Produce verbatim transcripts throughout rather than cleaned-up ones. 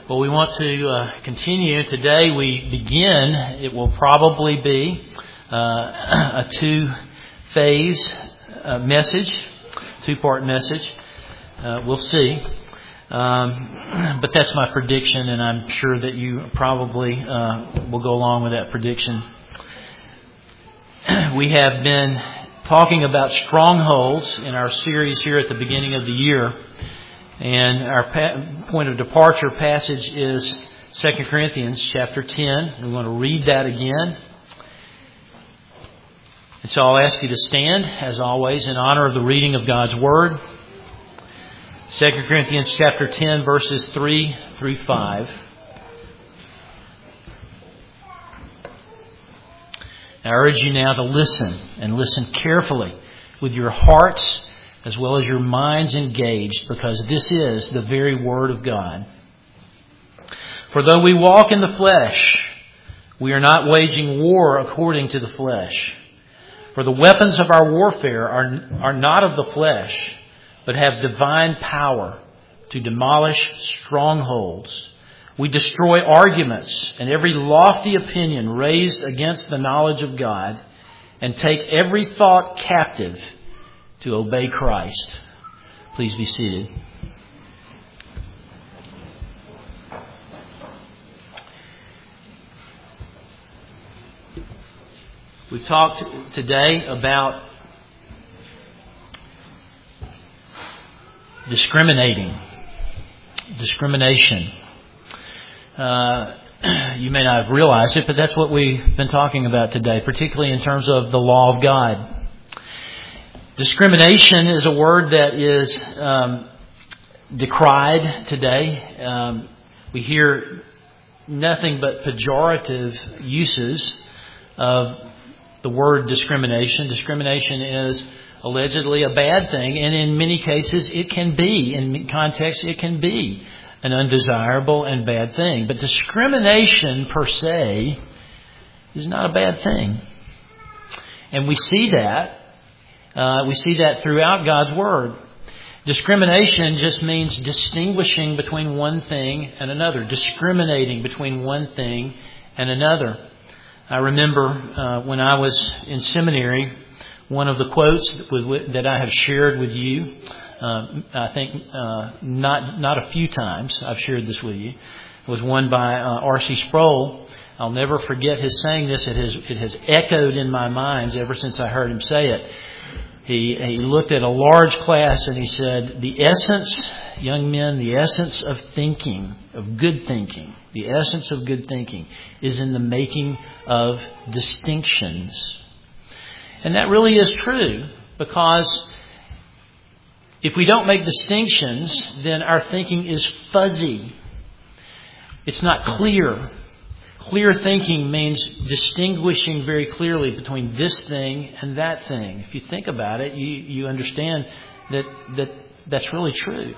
Well, we want to uh, continue. Today we begin, it will probably be uh, a two-phase uh, message, two-part message. Uh, we'll see. Um, but that's my prediction, and I'm sure that you probably uh, will go along with that prediction. We have been talking about strongholds in our series here at the beginning of the year. And our pa- point of departure passage is Second Corinthians chapter ten. We want to read that again. And so I'll ask you to stand, as always, in honor of the reading of God's Word. Second Corinthians chapter ten, verses three through five. I urge you now to listen, and listen carefully with your hearts as well as your minds engaged, because this is the very Word of God. For though we walk in the flesh, we are not waging war according to the flesh. For the weapons of our warfare are, are not of the flesh, but have divine power to demolish strongholds. We destroy arguments and every lofty opinion raised against the knowledge of God, and take every thought captive to obey Christ. Please be seated. We've talked today about discriminating, discrimination. Uh, you may not have realized it, but that's what we've been talking about today, particularly in terms of the law of God. Discrimination is a word that is um, decried today. Um, we hear nothing but pejorative uses of the word discrimination. Discrimination is allegedly a bad thing, and in many cases it can be. In context, it can be an undesirable and bad thing. But discrimination per se is not a bad thing. And we see that. Uh, we see that throughout God's Word. Discrimination just means distinguishing between one thing and another. Discriminating between one thing and another. I remember uh, when I was in seminary, one of the quotes that, was, that I have shared with you, uh, I think uh, not not a few times I've shared this with you, was one by uh, R C Sproul. I'll never forget his saying this. It has, it has echoed in my mind ever since I heard him say it. He, he looked at a large class and he said, the essence, young men, the essence of thinking, of good thinking, the essence of good thinking is in the making of distinctions. And that really is true, because if we don't make distinctions, then our thinking is fuzzy. It's not clear. Clear thinking means distinguishing very clearly between this thing and that thing. If you think about it, you, you understand that, that that's really true.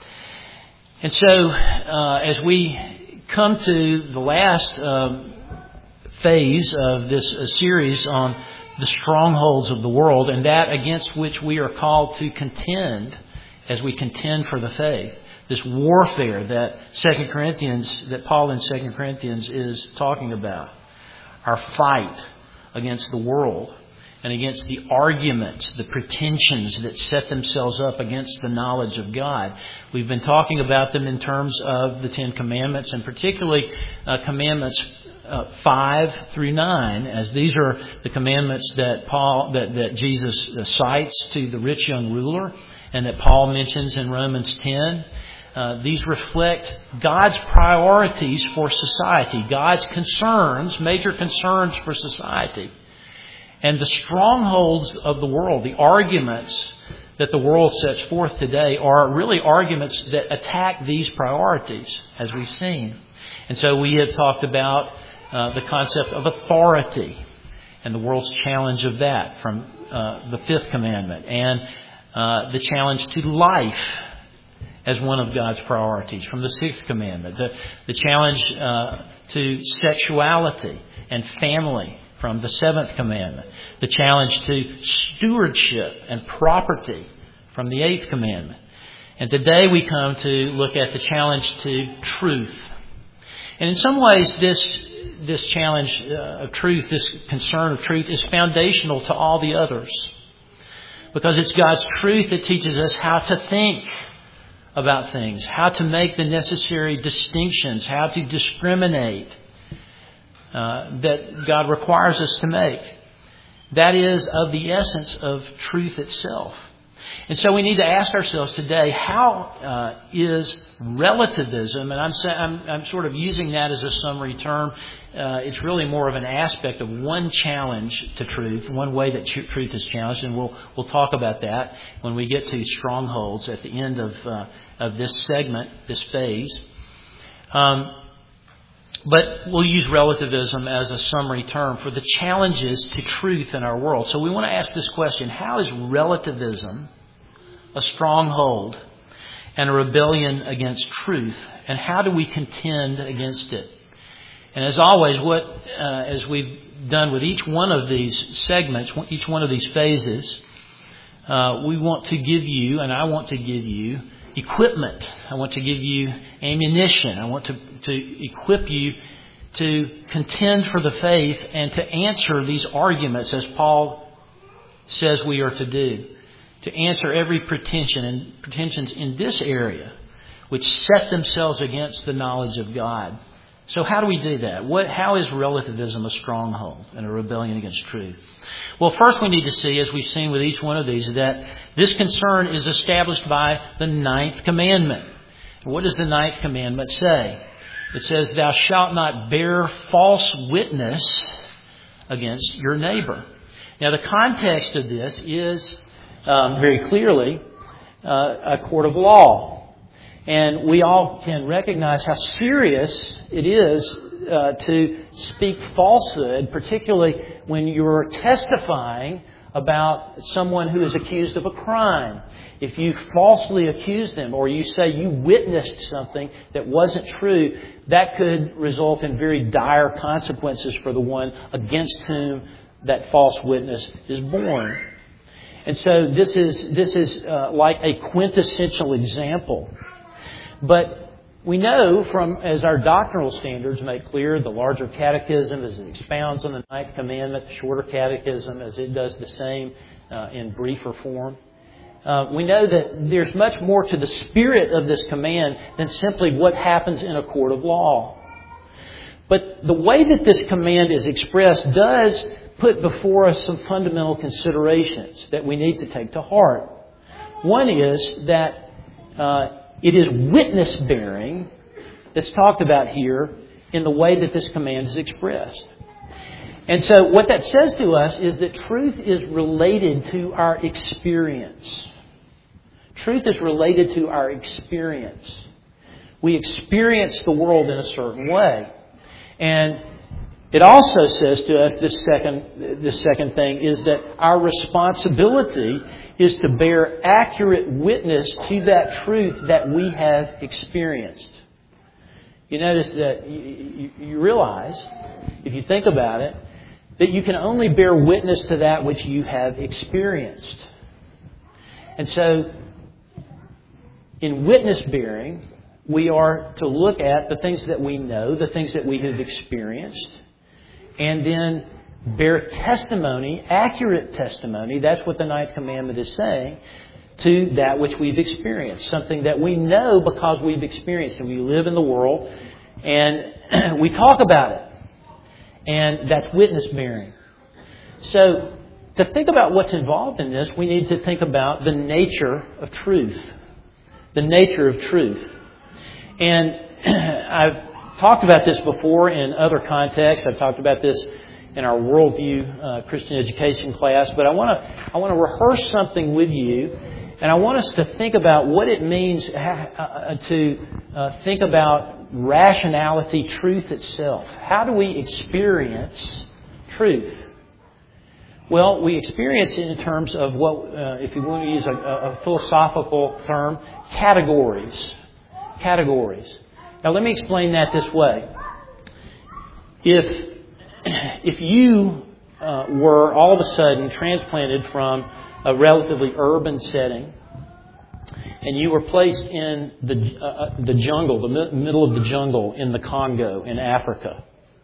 And so, uh, as we come to the last um, phase of this uh, series on the strongholds of the world, and that against which we are called to contend as we contend for the faith. This warfare that Second Corinthians, that Paul in Second Corinthians is talking about. Our fight against the world and against the arguments, the pretensions that set themselves up against the knowledge of God. We've been talking about them in terms of the Ten Commandments, and particularly uh, Commandments uh, five through nine, as these are the commandments that Paul, that, that Jesus uh, cites to the rich young ruler, and that Paul mentions in Romans ten. Uh, these reflect God's priorities for society, God's concerns, major concerns for society. And the strongholds of the world, the arguments that the world sets forth today, are really arguments that attack these priorities, as we've seen. And so we have talked about uh, the concept of authority and the world's challenge of that from uh, the fifth commandment, and uh, the challenge to life as one of God's priorities from the sixth commandment. The, the challenge uh, to sexuality and family from the seventh commandment. The challenge to stewardship and property from the eighth commandment. And today we come to look at the challenge to truth And in some ways, this this challenge uh, of truth, this concern of truth, is foundational to all the others. Because it's God's truth that teaches us how to think about things, how to make the necessary distinctions, how to discriminate uh, that God requires us to make. That is of the essence of truth itself. And so we need to ask ourselves today, how uh, is relativism, and I'm, I'm, I'm sort of using that as a summary term, uh, it's really more of an aspect of one challenge to truth, one way that truth is challenged, and we'll we'll talk about that when we get to strongholds at the end of uh, of this segment, this phase. Um, But we'll use relativism as a summary term for the challenges to truth in our world. So we want to ask this question: how is relativism a stronghold and a rebellion against truth? And how do we contend against it? And as always, what uh, as we've done with each one of these segments, each one of these phases, uh, we want to give you, and I want to give you, equipment. I want to give you ammunition. I want to, to equip you to contend for the faith and to answer these arguments as Paul says we are to do. To answer every pretension and pretensions in this area which set themselves against the knowledge of God. So how do we do that? What, how is relativism a stronghold and a rebellion against truth? Well, first we need to see, as we've seen with each one of these, that this concern is established by the ninth commandment. What does the ninth commandment say? It says, "Thou shalt not bear false witness against your neighbor." Now, the context of this is um, very clearly uh, a court of law. And we all can recognize how serious it is uh, to speak falsehood, particularly when you're testifying about someone who is accused of a crime. If you falsely accuse them or you say you witnessed something that wasn't true, that could result in very dire consequences for the one against whom that false witness is born. And so this is this is uh, like a quintessential example. But we know from, as our doctrinal standards make clear, the larger catechism as it expounds on the ninth commandment, the shorter catechism as it does the same uh, in briefer form. Uh, we know that there's much more to the spirit of this command than simply what happens in a court of law. But the way that this command is expressed does put before us some fundamental considerations that we need to take to heart. One is that uh, it is witness bearing that's talked about here in the way that this command is expressed. And so what that says to us is that truth is related to our experience. Truth is related to our experience. We experience the world in a certain way. And it also says to us, this second, this second thing, is that our responsibility is to bear accurate witness to that truth that we have experienced. You notice that you, you, you realize, if you think about it, that you can only bear witness to that which you have experienced. And so, in witness bearing, we are to look at the things that we know, the things that we have experienced, and then bear testimony, accurate testimony, that's what the ninth commandment is saying, to that which we've experienced. Something that we know because we've experienced and we live in the world and we talk about it. And that's witness bearing. So, to think about what's involved in this, we need to think about the nature of truth. The nature of truth. And I've talked about this before in other contexts. I've talked about this in our worldview uh, Christian education class. But I want to I want to rehearse something with you, and I want us to think about what it means uh, to uh, think about rationality, truth itself. How do we experience truth? Well, we experience it in terms of what, uh, if you want to use a, a philosophical term, categories. Categories. Now, let me explain that this way. If if you uh, were all of a sudden transplanted from a relatively urban setting and you were placed in the uh, the jungle, the mi- middle of the jungle in the Congo in Africa,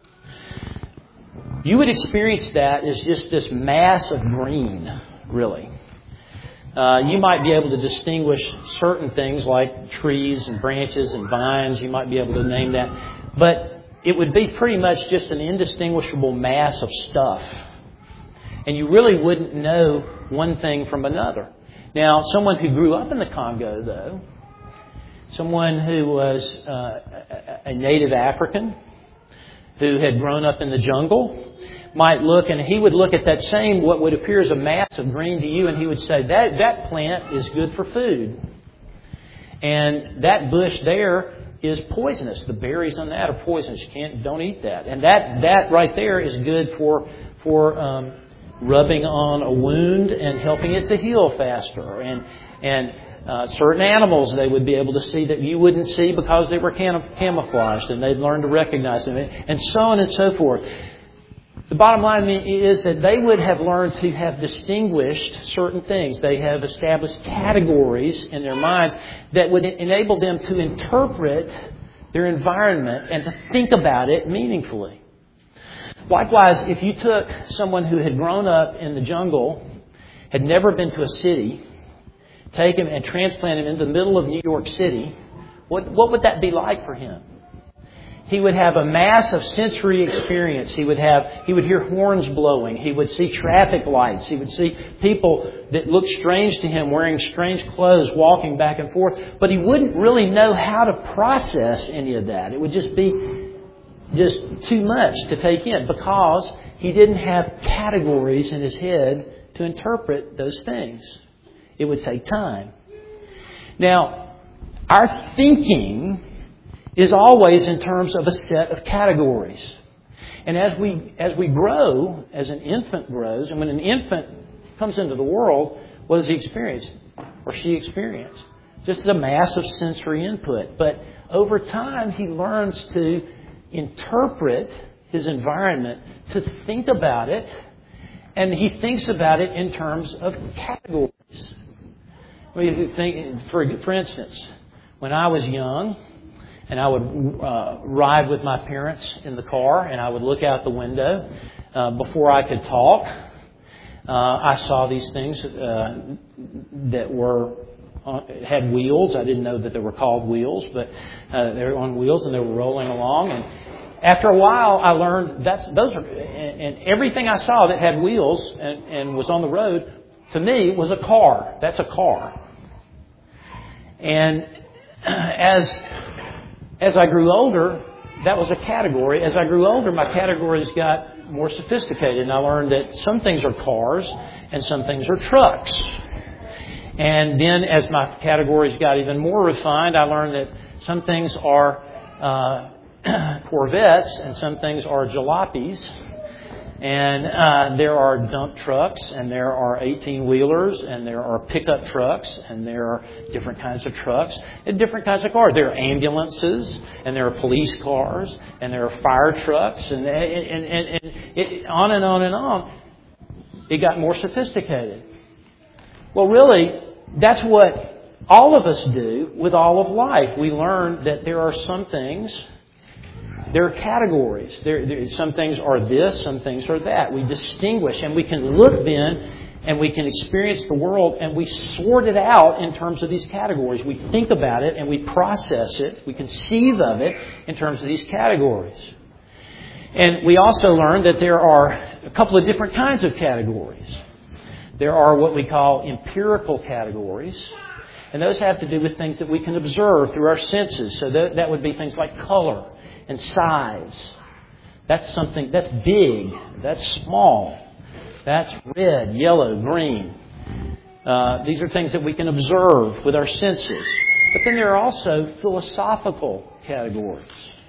you would experience that as just this mass of green, really. Uh, you might be able to distinguish certain things like trees and branches and vines. You might be able to name that. But it would be pretty much just an indistinguishable mass of stuff. And you really wouldn't know one thing from another. Now, someone who grew up in the Congo, though, someone who was uh, a native African, who had grown up in the jungle, might look, and he would look at that same, what would appear as a mass of green to you, and he would say, that, that plant is good for food. And that bush there is poisonous. The berries on that are poisonous. You can't, don't eat that. And that, that right there is good for, for um, rubbing on a wound and helping it to heal faster. And, and uh, certain animals they would be able to see that you wouldn't see because they were cam- camouflaged, and they'd learn to recognize them, and so on and so forth. The bottom line is that they would have learned to have distinguished certain things. They have established categories in their minds that would enable them to interpret their environment and to think about it meaningfully. Likewise, if you took someone who had grown up in the jungle, had never been to a city, take him and transplant him into the middle of New York City, what, what would that be like for him? He would have a mass of sensory experience. He would have, he would hear horns blowing. He would see traffic lights. He would see people that looked strange to him wearing strange clothes walking back and forth. But he wouldn't really know how to process any of that. It would just be just too much to take in because he didn't have categories in his head to interpret those things. It would take time. Now, our thinking is always in terms of a set of categories. And as we as we grow, as an infant grows, and when an infant comes into the world, what does he experience? Or she experience? Just a mass of sensory input. But over time, he learns to interpret his environment, to think about it, and he thinks about it in terms of categories. I mean, think, for, for instance, when I was young, and I would uh, ride with my parents in the car, and I would look out the window. Uh, before I could talk, uh, I saw these things uh, that were uh, had wheels. I didn't know that they were called wheels, but uh, they were on wheels and they were rolling along. And after a while, I learned that's those are, and, and everything I saw that had wheels and, and was on the road to me was a car. That's a car. And as As I grew older, that was a category. As I grew older, my categories got more sophisticated. And I learned that some things are cars and some things are trucks. And then as my categories got even more refined, I learned that some things are uh, Corvettes and some things are jalopies. And uh, there are dump trucks, and there are eighteen-wheelers, and there are pickup trucks, and there are different kinds of trucks, and different kinds of cars. There are ambulances, and there are police cars, and there are fire trucks, and, and, and, and it, on and on and on. It got more sophisticated. Well, really, that's what all of us do with all of life. We learn that there are some things... There are categories. There, there, some things are this, some things are that. We distinguish, and we can look then and we can experience the world, and we sort it out in terms of these categories. We think about it and we process it. We conceive of it in terms of these categories. And we also learn that there are a couple of different kinds of categories. There are what we call empirical categories. And those have to do with things that we can observe through our senses. So that, that would be things like color and size. That's something that's big. That's small. That's red, yellow, green. Uh, these are things that we can observe with our senses. But then there are also philosophical categories,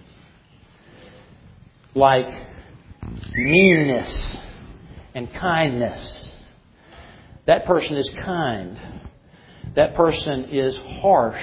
like meanness and kindness. That person is kind. That person is harsh.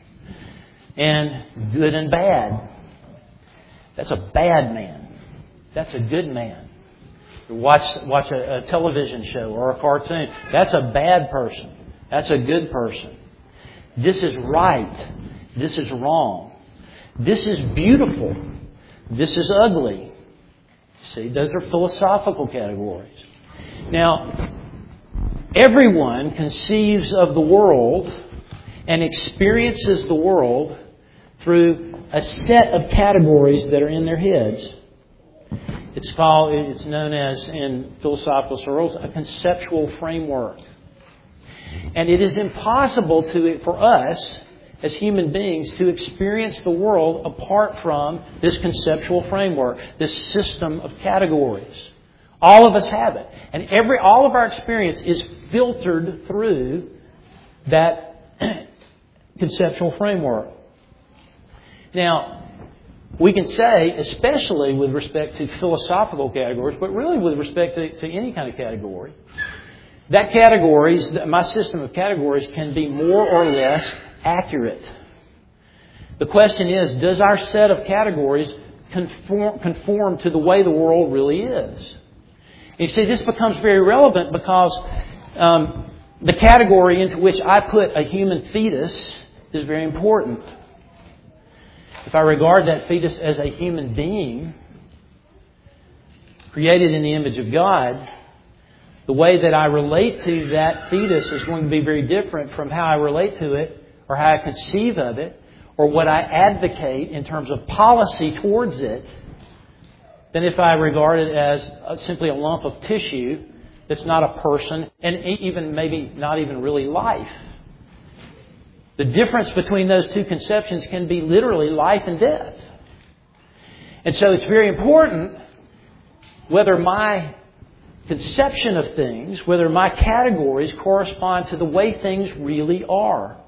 And good and bad. That's a bad man. That's a good man. Watch watch a, a television show or a cartoon. That's a bad person. That's a good person. This is right. This is wrong. This is beautiful. This is ugly. See, those are philosophical categories. Now, everyone conceives of the world and experiences the world through a set of categories that are in their heads. It's called, it's known as, in philosophical circles, a conceptual framework. And it is impossible to, for us, as human beings, to experience the world apart from this conceptual framework, this system of categories. All of us have it. And every all of our experience is filtered through that conceptual framework. Now, we can say, especially with respect to philosophical categories, but really with respect to, to any kind of category, that categories, my system of categories can be more or less accurate. The question is, does our set of categories conform, conform to the way the world really is? You see, this becomes very relevant because um, the category into which I put a human fetus is very important. If I regard that fetus as a human being, created in the image of God, the way that I relate to that fetus is going to be very different from how I relate to it, or how I conceive of it, or what I advocate in terms of policy towards it, than if I regard it as simply a lump of tissue that's not a person, and even maybe not even really life. The difference between those two conceptions can be literally life and death. And so it's very important whether my conception of things, whether my categories correspond to the way things really are.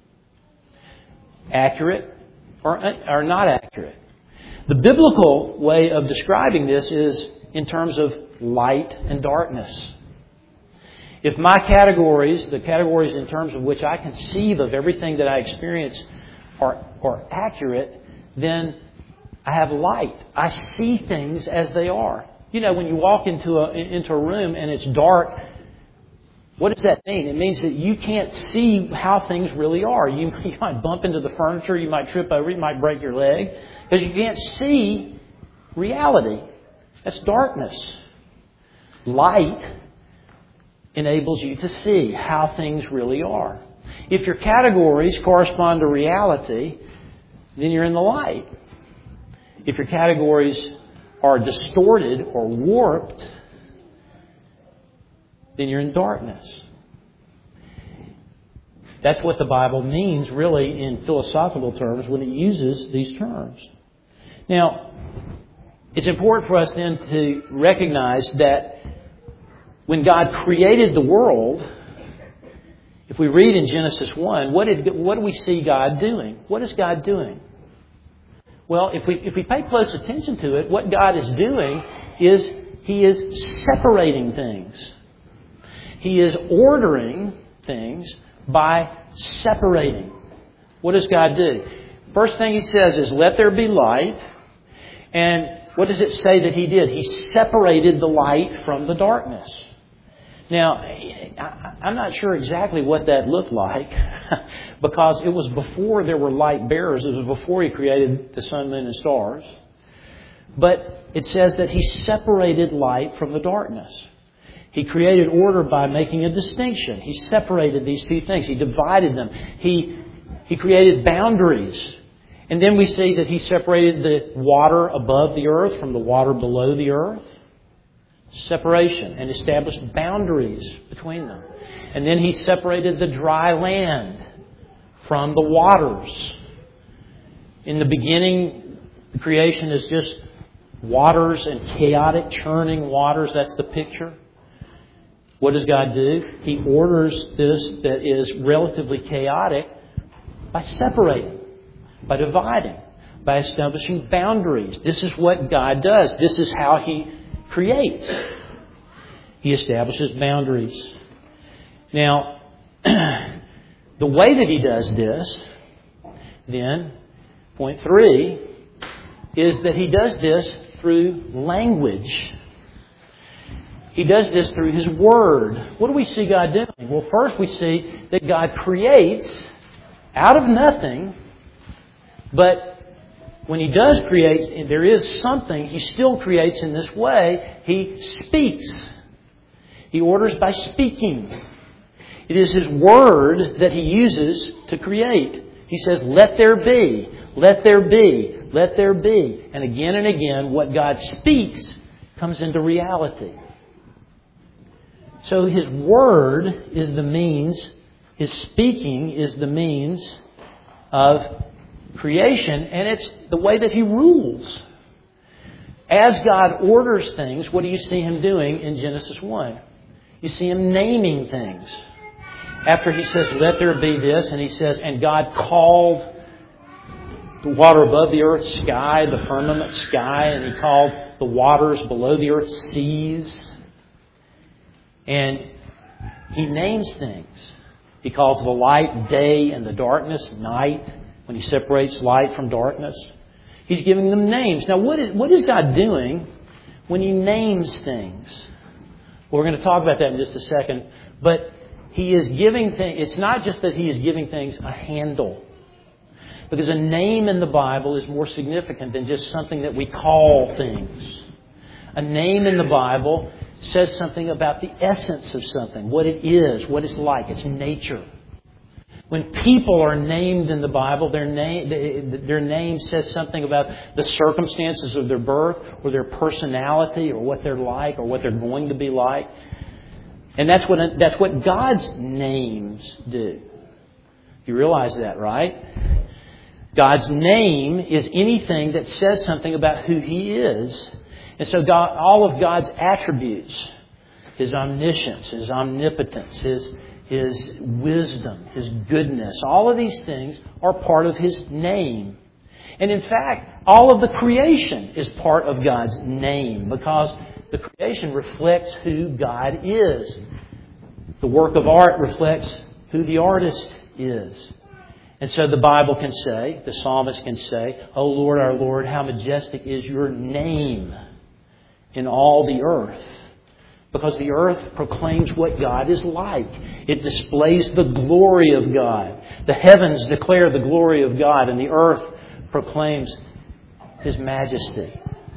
Accurate or, or not accurate. The biblical way of describing this is in terms of light and darkness. If my categories, the categories in terms of which I conceive of everything that I experience are, are accurate, then I have light. I see things as they are. You know, when you walk into a, into a room and it's dark, what does that mean? It means that you can't see how things really are. You, you might bump into the furniture, you might trip over, you might break your leg, because you can't see reality. That's darkness. Light enables you to see how things really are. If your categories correspond to reality, then you're in the light. If your categories are distorted or warped, then you're in darkness. That's what the Bible means, really, in philosophical terms, when it uses these terms. Now, it's important for us then to recognize that when God created the world, if we read in Genesis one, what did what do we see God doing? What is God doing? Well, if we if we pay close attention to it, what God is doing is He is separating things. He is ordering things by separating. What does God do? First thing He says is, let there be light. And what does it say that He did? He separated the light from the darkness. Now, I'm not sure exactly what that looked like because it was before there were light bearers. It was before He created the sun, moon, and stars. But it says that He separated light from the darkness. He created order by making a distinction. He separated these two things. He divided them. He, he created boundaries. And then we see that He separated the water above the earth from the water below the earth. Separation, and established boundaries between them. And then He separated the dry land from the waters. In the beginning, the creation is just waters and chaotic, churning waters. That's the picture. What does God do? He orders this that is relatively chaotic by separating, by dividing, by establishing boundaries. This is what God does. This is how He creates. He establishes boundaries. Now, the way that He does this, then, point three, is that He does this through language. He does this through His Word. What do we see God doing? Well, first we see that God creates out of nothing, but when He does create, there is something He still creates in this way. He speaks. He orders by speaking. It is His Word that He uses to create. He says, let there be, let there be, let there be. And again and again, what God speaks comes into reality. So His Word is the means, His speaking is the means of creation, and it's the way that He rules. As God orders things, what do you see Him doing in Genesis one? You see Him naming things. After He says, let there be this, and He says, and God called the water above the earth sky, the firmament sky, and He called the waters below the earth seas. And He names things. He calls the light day and the darkness night, when He separates light from darkness. He's giving them names. Now, what is, what is God doing when He names things? Well, we're going to talk about that in just a second. But He is giving things, it's not just that He is giving things a handle. Because a name in the Bible is more significant than just something that we call things. A name in the Bible says something about the essence of something, what it is, what it's like, its nature. When people are named in the Bible, their name, their name says something about the circumstances of their birth or their personality or what they're like or what they're going to be like. And that's what, that's what God's names do. You realize that, right? God's name is anything that says something about who He is. And so God, all of God's attributes, His omniscience, His omnipotence, His, His wisdom, His goodness, all of these things are part of His name. And in fact, all of the creation is part of God's name because the creation reflects who God is. The work of art reflects who the artist is. And so the Bible can say, the psalmist can say, O Lord, our Lord, how majestic is your name in all the earth. Because the earth proclaims what God is like. It displays the glory of God. The heavens declare the glory of God, and the earth proclaims His majesty.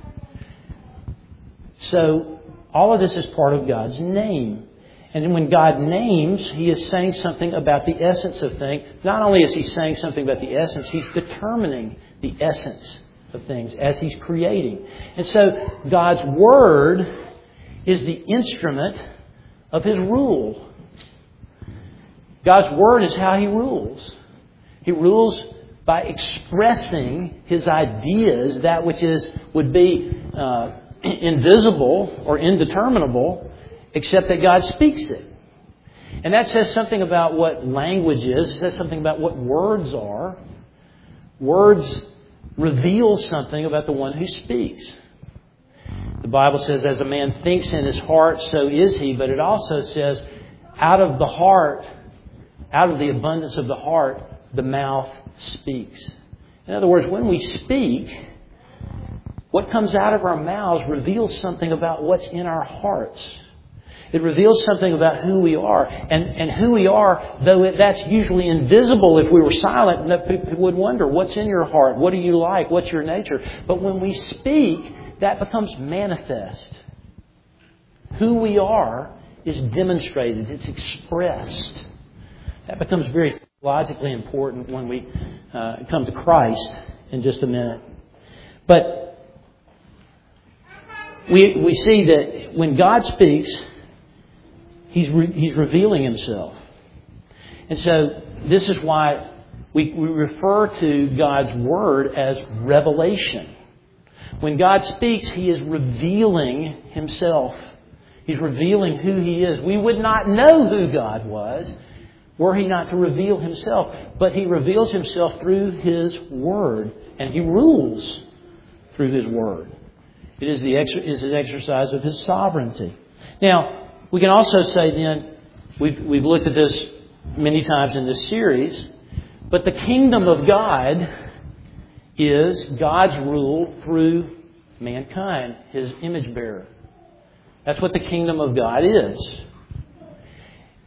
So, all of this is part of God's name. And when God names, He is saying something about the essence of things. Not only is He saying something about the essence, He's determining the essence of things as He's creating. And so, God's Word is the instrument of His rule. God's Word is how He rules. He rules by expressing His ideas, that which is would be uh, invisible or indeterminable, except that God speaks it. And that says something about what language is. It says something about what words are. Words reveal something about the one who speaks. The Bible says, as a man thinks in his heart, so is he. But it also says, out of the heart, out of the abundance of the heart, the mouth speaks. In other words, when we speak, what comes out of our mouths reveals something about what's in our hearts. It reveals something about who we are. And, and who we are, though it, that's usually invisible if we were silent, people would wonder, what's in your heart? What are you like? What's your nature? But when we speak, that becomes manifest. Who we are is demonstrated. It's expressed. That becomes very logically important when we uh, come to Christ in just a minute. But we we see that when God speaks, He's re- He's revealing Himself. And so this is why we, we refer to God's Word as revelation. When God speaks, He is revealing Himself. He's revealing who He is. We would not know who God was were He not to reveal Himself. But He reveals Himself through His Word. And He rules through His Word. It is the ex- is an exercise of His sovereignty. Now, we can also say then, we've, we've looked at this many times in this series, but the kingdom of God is God's rule through mankind, His image bearer. That's what the kingdom of God is.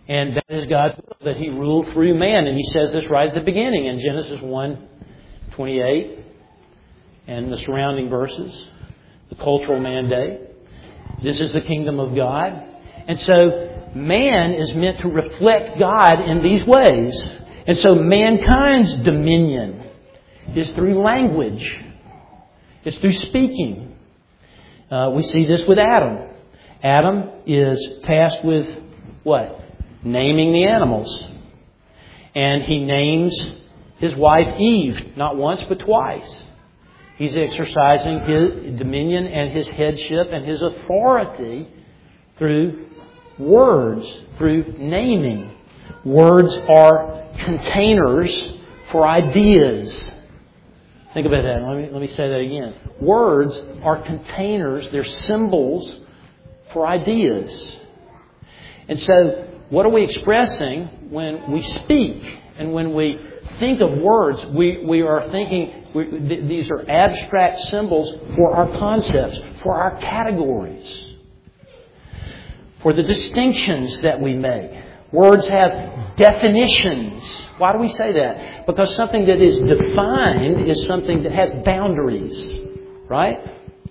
And that is God's will, that He rule through man. And He says this right at the beginning in Genesis one twenty-eight and the surrounding verses, the cultural mandate. This is the kingdom of God. And so man is meant to reflect God in these ways. And so mankind's dominion is through language. It's through speaking. Uh, we see this with Adam. Adam is tasked with what? Naming the animals. And he names his wife Eve, not once but twice. He's exercising his dominion and his headship and his authority through words, through naming. Words are containers for ideas. Think about that. Let me, let me say that again. Words are containers, they're symbols for ideas. And so, what are we expressing when we speak and when we think of words? We, we are thinking, we, th- these are abstract symbols for our concepts, for our categories, for the distinctions that we make. Words have definitions. Why do we say that? Because something that is defined is something that has boundaries, right?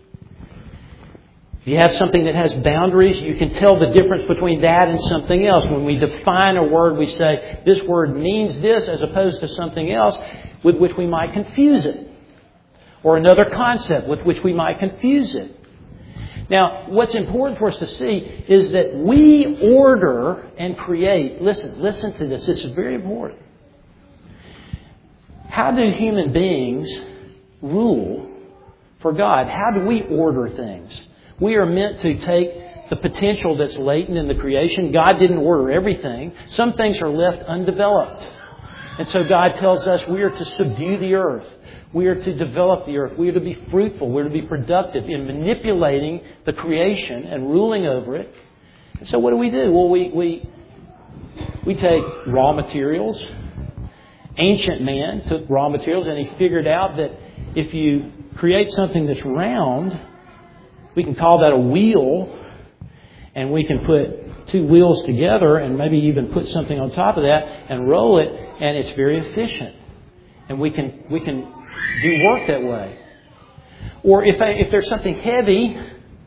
If you have something that has boundaries, you can tell the difference between that and something else. When we define a word, we say, this word means this as opposed to something else with which we might confuse it. Or another concept with which we might confuse it. Now, what's important for us to see is that we order and create. Listen, listen to this. This is very important. How do human beings rule for God? How do we order things? We are meant to take the potential that's latent in the creation. God didn't order everything. Some things are left undeveloped. And so God tells us we are to subdue the earth. We are to develop the earth. We are to be fruitful. We are to be productive in manipulating the creation and ruling over it. And so what do we do? Well, we, we, we take raw materials. Ancient man took raw materials and he figured out that if you create something that's round, we can call that a wheel, and we can put two wheels together and maybe even put something on top of that and roll it, and it's very efficient. And we can we can do work that way. Or if I, if there's something heavy,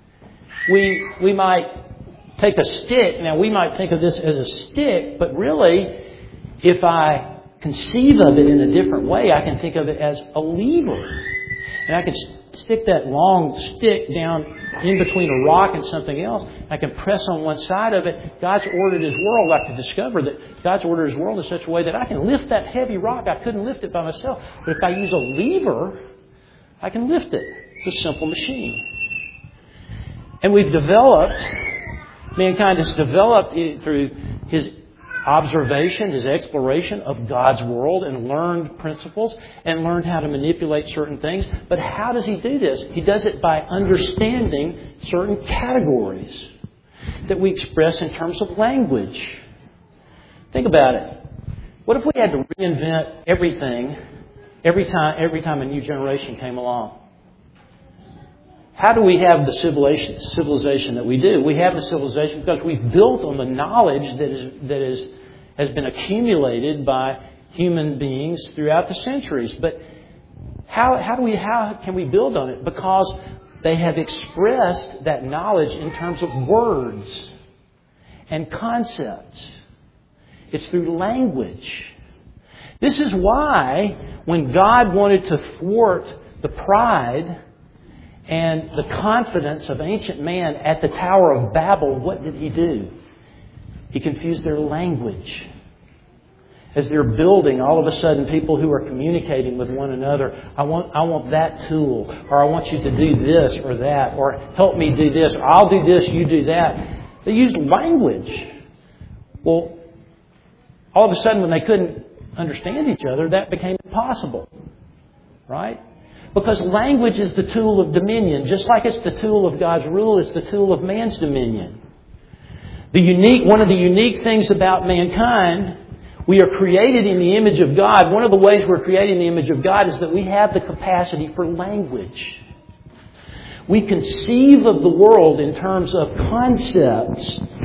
we we might take a stick. Now we might think of this as a stick, but really, if I conceive of it in a different way, I can think of it as a lever. And I can stick that long stick down in between a rock and something else. I can press on one side of it. God's ordered His world. I can discover that God's ordered His world in such a way that I can lift that heavy rock. I couldn't lift it by myself. But if I use a lever, I can lift it. It's a simple machine. And we've developed, mankind has developed through his observation, his exploration of God's world and learned principles and learned how to manipulate certain things. But how does He do this? He does it by understanding certain categories that we express in terms of language. Think about it. What if we had to reinvent everything every time, every time a new generation came along? How do we have the civilization, civilization that we do? We have the civilization because we've built on the knowledge that is that is has been accumulated by human beings throughout the centuries. But how how do we how can we build on it? Because they have expressed that knowledge in terms of words and concepts. It's through language. This is why when God wanted to thwart the pride and the confidence of ancient man at the Tower of Babel, what did He do? He confused their language. As they're building, all of a sudden people who are communicating with one another, I want I want that tool, or I want you to do this or that, or help me do this, or I'll do this, you do that. They used language. Well, all of a sudden when they couldn't understand each other, that became impossible. Right? Because language is the tool of dominion. Just like it's the tool of God's rule, it's the tool of man's dominion. The unique, one of the unique things about mankind, we are created in the image of God. One of the ways we're created in the image of God is that we have the capacity for language. We conceive of the world in terms of concepts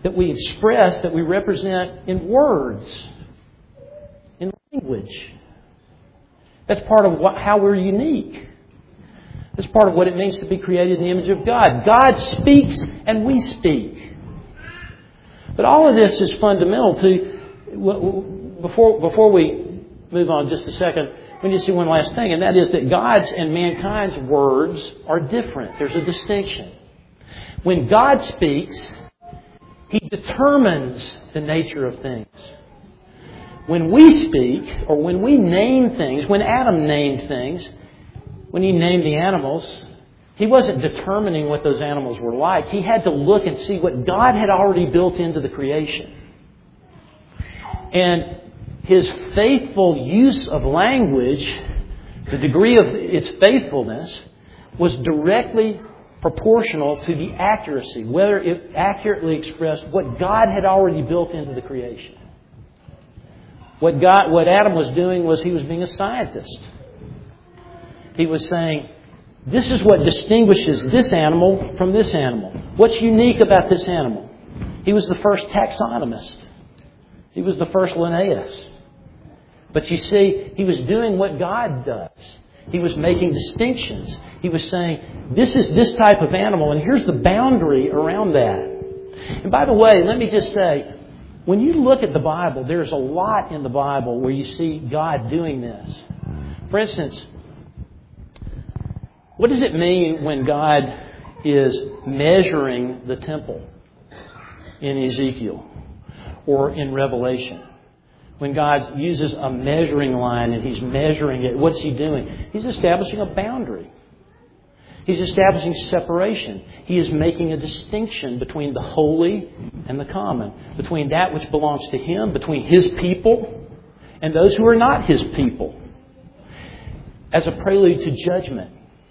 that we express, that we represent in words, in language. That's part of what, how we're unique. That's part of what it means to be created in the image of God. God speaks and we speak. But all of this is fundamental to, before, before we move on just a second, we need to see one last thing, and that is that God's and mankind's words are different. There's a distinction. When God speaks, He determines the nature of things. When we speak, or when we name things, when Adam named things, when he named the animals, he wasn't determining what those animals were like. He had to look and see what God had already built into the creation. And His faithful use of language, the degree of its faithfulness, was directly proportional to the accuracy, whether it accurately expressed what God had already built into the creation. What God, what Adam was doing was he was being a scientist. He was saying, this is what distinguishes this animal from this animal. What's unique about this animal? He was the first taxonomist. He was the first Linnaeus. But you see, he was doing what God does. He was making distinctions. He was saying, this is this type of animal, and here's the boundary around that. And by the way, let me just say, when you look at the Bible, there's a lot in the Bible where you see God doing this. For instance, what does it mean when God is measuring the temple in Ezekiel or in Revelation? When God uses a measuring line and He's measuring it, what's He doing? He's establishing a boundary. He's establishing separation. He is making a distinction between the holy and the common, between that which belongs to Him, between His people and those who are not His people, as a prelude to judgment.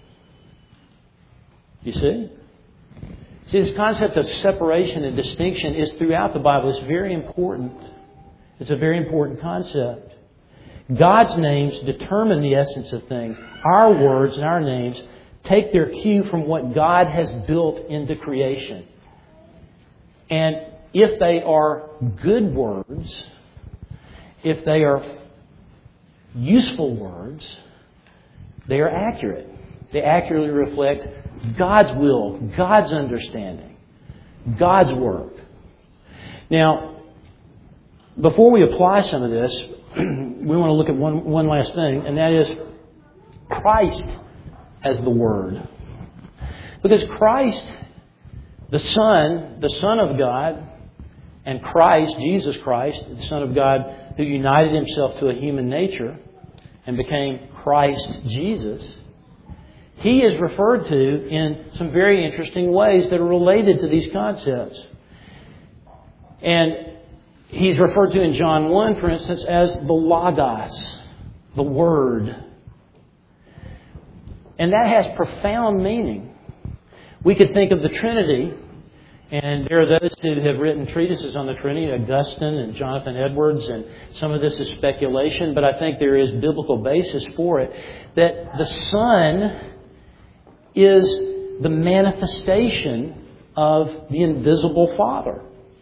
You see? See, this concept of separation and distinction is throughout the Bible. It's very important. It's a very important concept. God's names determine the essence of things. Our words and our names take their cue from what God has built into creation. And if they are good words, if they are useful words, they are accurate. They accurately reflect God's will, God's understanding, God's work. Now, before we apply some of this, we want to look at one, one last thing, and that is Christ as the Word. Because Christ, the Son, the Son of God, and Christ, Jesus Christ, the Son of God, who united Himself to a human nature and became Christ Jesus, He is referred to in some very interesting ways that are related to these concepts. And He's referred to in John one, for instance, as the Logos, the Word. And that has profound meaning. We could think of the Trinity, and there are those who have written treatises on the Trinity, Augustine and Jonathan Edwards, and some of this is speculation, but I think there is biblical basis for it, that the Son is the manifestation of the invisible Father.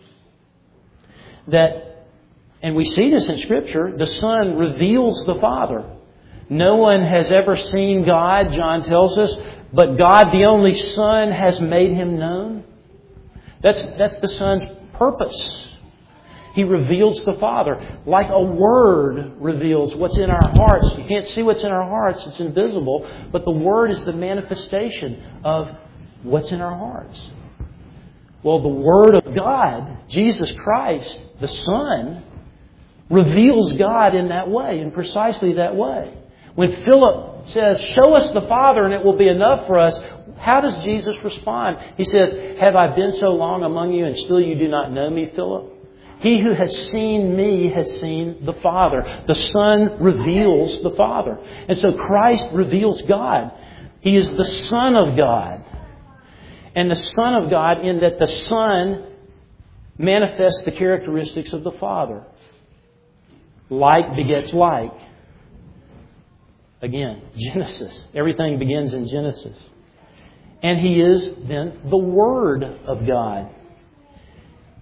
That, and we see this in Scripture, the Son reveals the Father. No one has ever seen God, John tells us, but God, the only Son, has made Him known. That's, that's the Son's purpose. He reveals the Father. Like a word reveals what's in our hearts. You can't see what's in our hearts. It's invisible. But the Word is the manifestation of what's in our hearts. Well, the Word of God, Jesus Christ, the Son, reveals God in that way, in precisely that way. When Philip says, "Show us the Father and it will be enough for us," how does Jesus respond? He says, "Have I been so long among you and still you do not know me, Philip? He who has seen me has seen the Father." The Son reveals the Father. And so Christ reveals God. He is the Son of God. And the Son of God in that the Son manifests the characteristics of the Father. Like begets like. Again, Genesis. Everything begins in Genesis. And He is then the Word of God.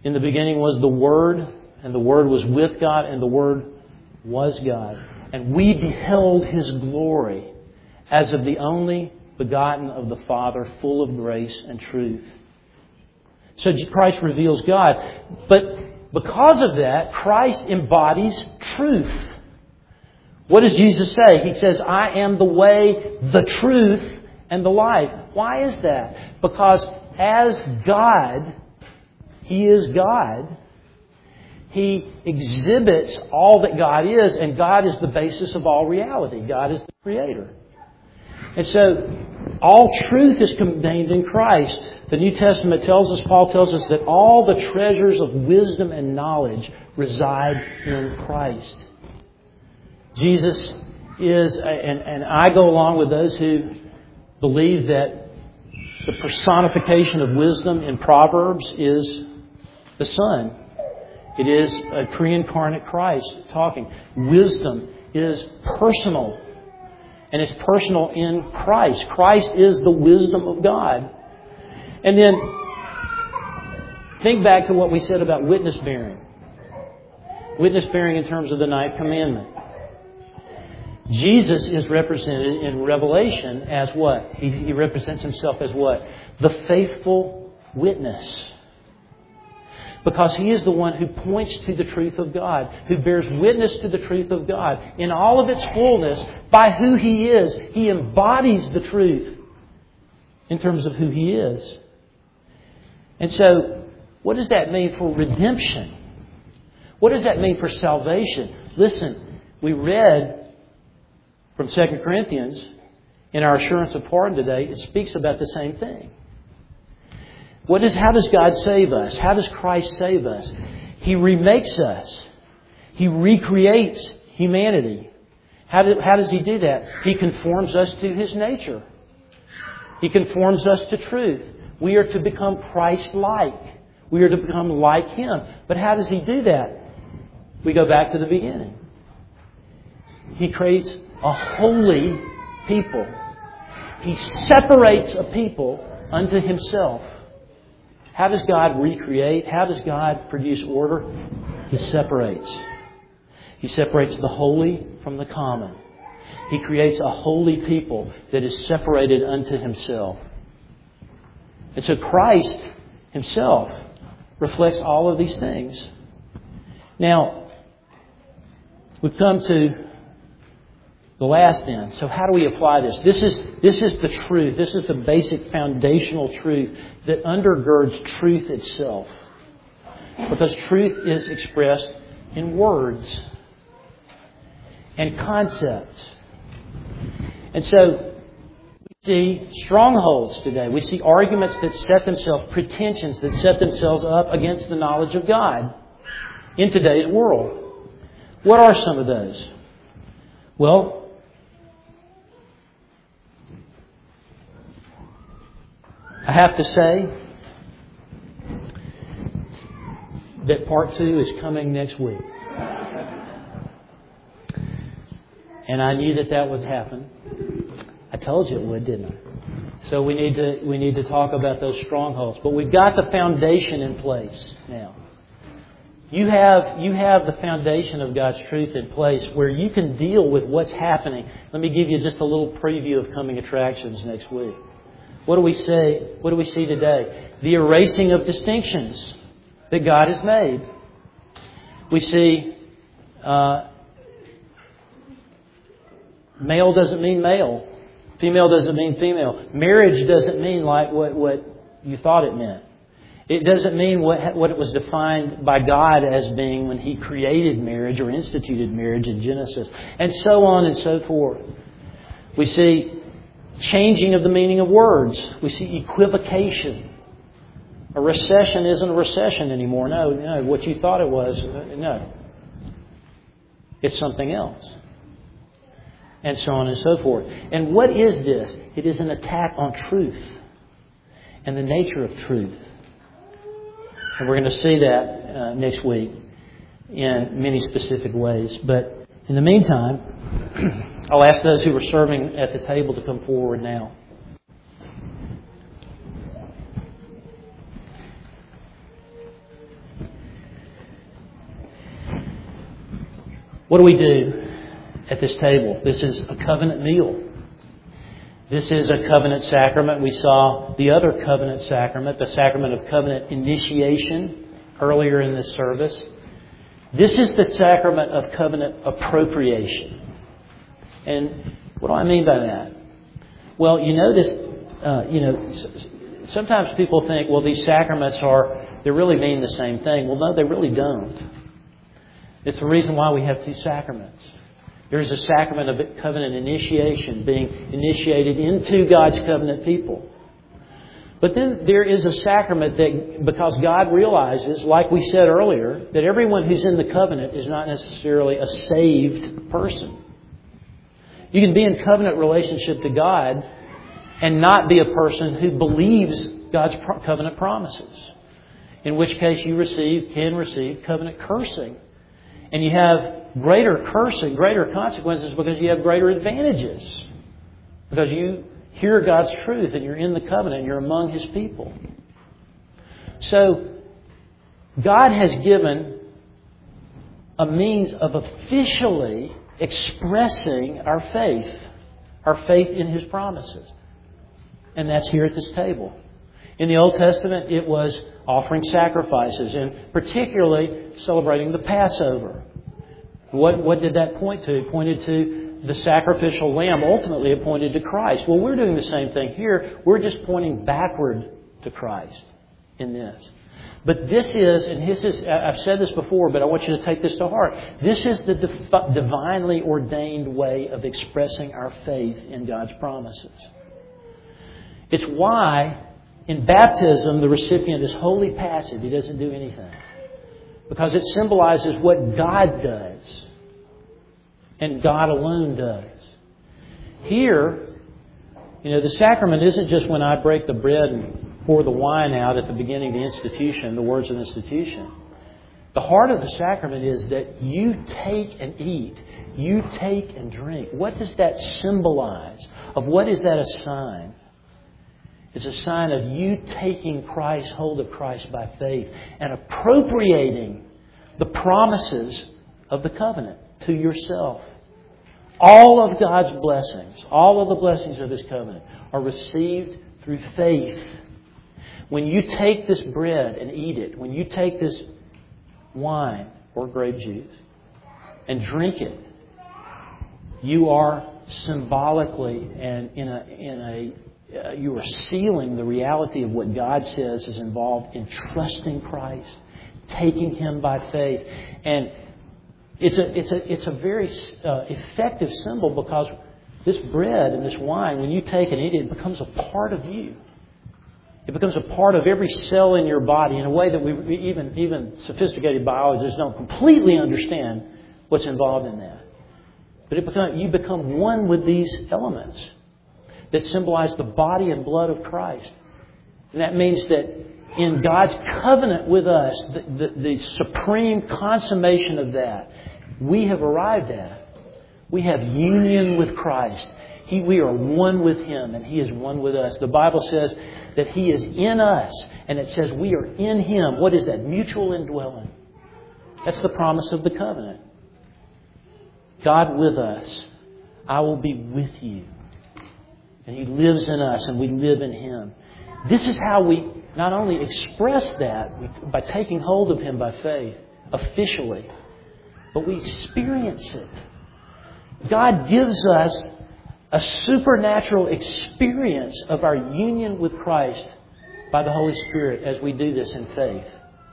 In the beginning was the Word, and the Word was with God, and the Word was God. And we beheld His glory as of the only begotten of the Father, full of grace and truth. So Christ reveals God. But because of that, Christ embodies truth. What does Jesus say? He says, I am the way, the truth, and the life. Why is that? Because as God, He is God. He exhibits all that God is, and God is the basis of all reality. God is the Creator. And so, all truth is contained in Christ. The New Testament tells us, Paul tells us, that all the treasures of wisdom and knowledge reside in Christ. Jesus is, and, and I go along with those who believe that the personification of wisdom in Proverbs is the Son. It is a pre-incarnate Christ talking. Wisdom is personal. And it's personal in Christ. Christ is the wisdom of God. And then think back to what we said about witness bearing. Witness bearing in terms of the ninth commandment. Jesus is represented in Revelation as what? He, he represents Himself as what? The faithful witness. Because He is the one who points to the truth of God, who bears witness to the truth of God in all of its fullness by who He is. He embodies the truth in terms of who He is. And so, what does that mean for redemption? What does that mean for salvation? Listen, we read from Second Corinthians in our assurance of pardon today, it speaks about the same thing. What is, how does God save us? How does Christ save us? He remakes us. He recreates humanity. How, do, how does He do that? He conforms us to His nature. He conforms us to truth. We are to become Christ-like. We are to become like Him. But how does He do that? We go back to the beginning. He creates a holy people. He separates a people unto Himself. How does God recreate? How does God produce order? He separates. He separates the holy from the common. He creates a holy people that is separated unto Himself. And so Christ Himself reflects all of these things. Now, we've come to the last end. So how do we apply this? This is, this is the truth. This is the basic foundational truth that undergirds truth itself. Because truth is expressed in words and concepts. And so we see strongholds today. We see arguments that set themselves, pretensions that set themselves up against the knowledge of God in today's world. What are some of those? Well, I have to say that part two is coming next week. And I knew that that would happen. I told you it would, didn't I? So we need to we need to talk about those strongholds. But we've got the foundation in place now. You have you have the foundation of God's truth in place where you can deal with what's happening. Let me give you just a little preview of coming attractions next week. What do we say? What do we see today? The erasing of distinctions that God has made. We see uh, male doesn't mean male. Female doesn't mean female. Marriage doesn't mean like what, what you thought it meant. It doesn't mean what, what it was defined by God as being when He created marriage or instituted marriage in Genesis. And so on and so forth. We see changing of the meaning of words. We see equivocation. A recession isn't a recession anymore. No, no, what you thought it was, no. It's something else. And so on and so forth. And what is this? It is an attack on truth and the nature of truth. And we're going to see that uh, next week in many specific ways. But in the meantime, I'll ask those who are serving at the table to come forward now. What do we do at this table? This is a covenant meal. This is a covenant sacrament. We saw the other covenant sacrament, the sacrament of covenant initiation, earlier in this service. This is the sacrament of covenant appropriation. And what do I mean by that? Well, you notice, uh, you know, sometimes people think, well, these sacraments are, they really mean the same thing. Well, no, they really don't. It's the reason why we have two sacraments. There is a sacrament of covenant initiation, being initiated into God's covenant people. But then there is a sacrament that, because God realizes, like we said earlier, that everyone who's in the covenant is not necessarily a saved person. You can be in covenant relationship to God and not be a person who believes God's covenant promises. In which case you receive, can receive covenant cursing. And you have greater cursing, greater consequences because you have greater advantages. Because you hear God's truth and you're in the covenant and you're among His people. So, God has given a means of officially expressing our faith. Our faith in His promises. And that's here at this table. In the Old Testament, it was offering sacrifices and particularly celebrating the Passover. What, what did that point to? It pointed to the sacrificial lamb. Ultimately, it pointed to Christ. Well, we're doing the same thing here. We're just pointing backward to Christ in this. But this is, and this is, I've said this before, but I want you to take this to heart. This is the divinely ordained way of expressing our faith in God's promises. It's why in baptism the recipient is wholly passive. He doesn't do anything. Because it symbolizes what God does. And God alone does. Here, you know, the sacrament isn't just when I break the bread and pour the wine out at the beginning of the institution, the words of the institution. The heart of the sacrament is that you take and eat. You take and drink. What does that symbolize? Of what is that a sign? It's a sign of you taking Christ, hold of Christ by faith and appropriating the promises of the covenant to yourself. All of God's blessings, all of the blessings of His covenant are received through faith. When you take this bread and eat it, when you take this wine or grape juice and drink it, you are symbolically and in a in a Uh, you are sealing the reality of what God says is involved in trusting Christ, taking Him by faith, and it's a it's a it's a very uh, effective symbol because this bread and this wine, when you take and eat it, it becomes a part of you. It becomes a part of every cell in your body in a way that we even even sophisticated biologists don't completely understand what's involved in that. But it become, you become one with these elements that symbolize the body and blood of Christ. And that means that in God's covenant with us, the, the, the supreme consummation of that, we have arrived at. We have union with Christ. He, we are one with Him and He is one with us. The Bible says that He is in us and it says we are in Him. What is that? Mutual indwelling. That's the promise of the covenant. God with us. I will be with you. And He lives in us and we live in Him. This is how we not only express that by taking hold of Him by faith, officially, but we experience it. God gives us a supernatural experience of our union with Christ by the Holy Spirit as we do this in faith.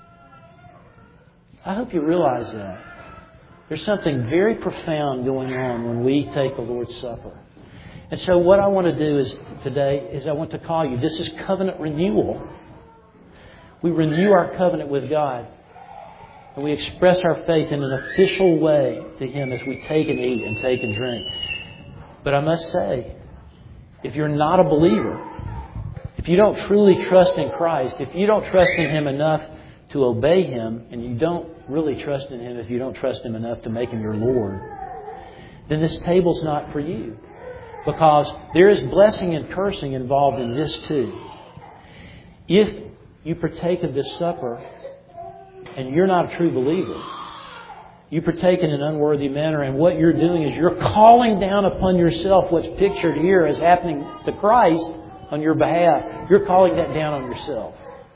I hope you realize that. There's something very profound going on when we take the Lord's Supper. And so what I want to do is today is I want to call you. This is covenant renewal. We renew our covenant with God. And we express our faith in an official way to Him as we take and eat and take and drink. But I must say, if you're not a believer, if you don't truly trust in Christ, if you don't trust in Him enough to obey Him, and you don't really trust in Him if you don't trust Him enough to make Him your Lord, then this table's not for you. Because there is blessing and cursing involved in this too. If you partake of this supper and you're not a true believer, You partake in an unworthy manner, and what you're doing is you're calling down upon yourself what's pictured here as happening to Christ on your behalf. You're calling that down on yourself.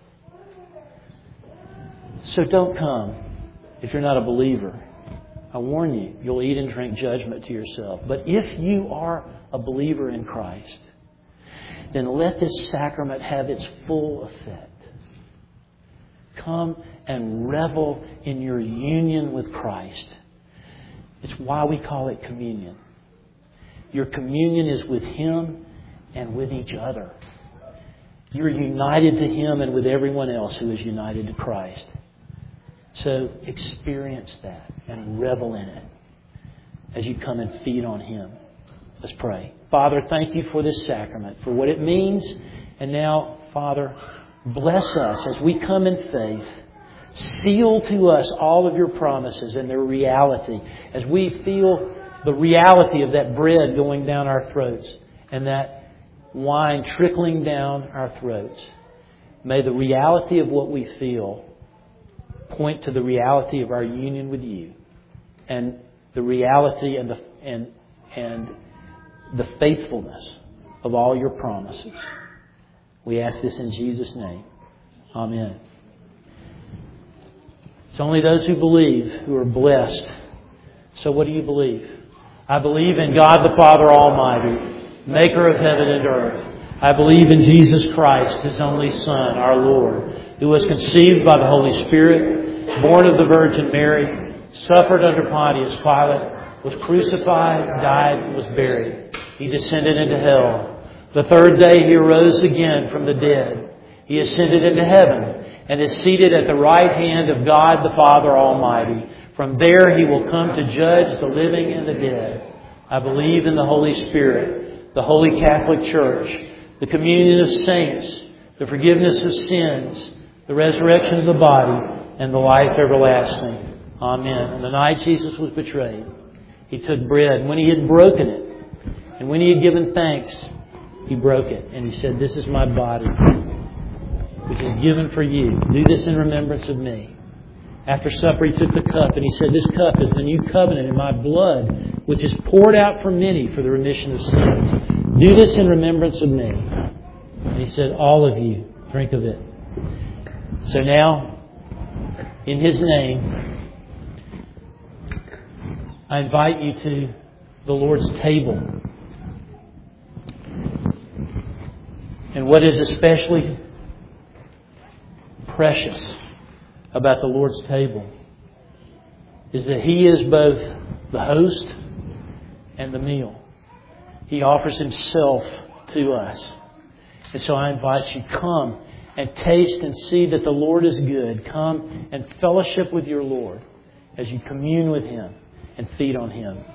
So don't come if you're not a believer. I warn you, you'll eat and drink judgment to yourself. But if you are a believer in Christ, then let this sacrament have its full effect. Come and revel in your union with Christ. It's why we call it communion. Your communion is with Him and with each other. You're united to Him and with everyone else who is united to Christ. So experience that and revel in it as you come and feed on Him. Let's pray. Father, thank You for this sacrament, for what it means. And now, Father, bless us as we come in faith. Seal to us all of Your promises and their reality as we feel the reality of that bread going down our throats and that wine trickling down our throats. May the reality of what we feel point to the reality of our union with You and the reality and the and and the faithfulness of all Your promises. We ask this in Jesus' name. Amen. It's only those who believe who are blessed. So what do you believe? I believe in God the Father Almighty, maker of heaven and earth. I believe in Jesus Christ, His only Son, our Lord, who was conceived by the Holy Spirit, born of the Virgin Mary, suffered under Pontius Pilate, was crucified, died, and was buried. He descended into hell. The third day He arose again from the dead. He ascended into heaven and is seated at the right hand of God the Father Almighty. From there He will come to judge the living and the dead. I believe in the Holy Spirit, the Holy Catholic Church, the communion of saints, the forgiveness of sins, the resurrection of the body, and the life everlasting. Amen. On the night Jesus was betrayed, He took bread. And when He had broken it, and when He had given thanks, He broke it. And He said, "This is my body, which is given for you. Do this in remembrance of me." After supper, He took the cup and He said, "This cup is the new covenant in my blood, which is poured out for many for the remission of sins. Do this in remembrance of me." And He said, "All of you, drink of it." So now, in His name, I invite you to the Lord's table. And what is especially precious about the Lord's table is that He is both the host and the meal. He offers Himself to us. And so I invite you, come and taste and see that the Lord is good. Come and fellowship with your Lord as you commune with Him and feed on Him.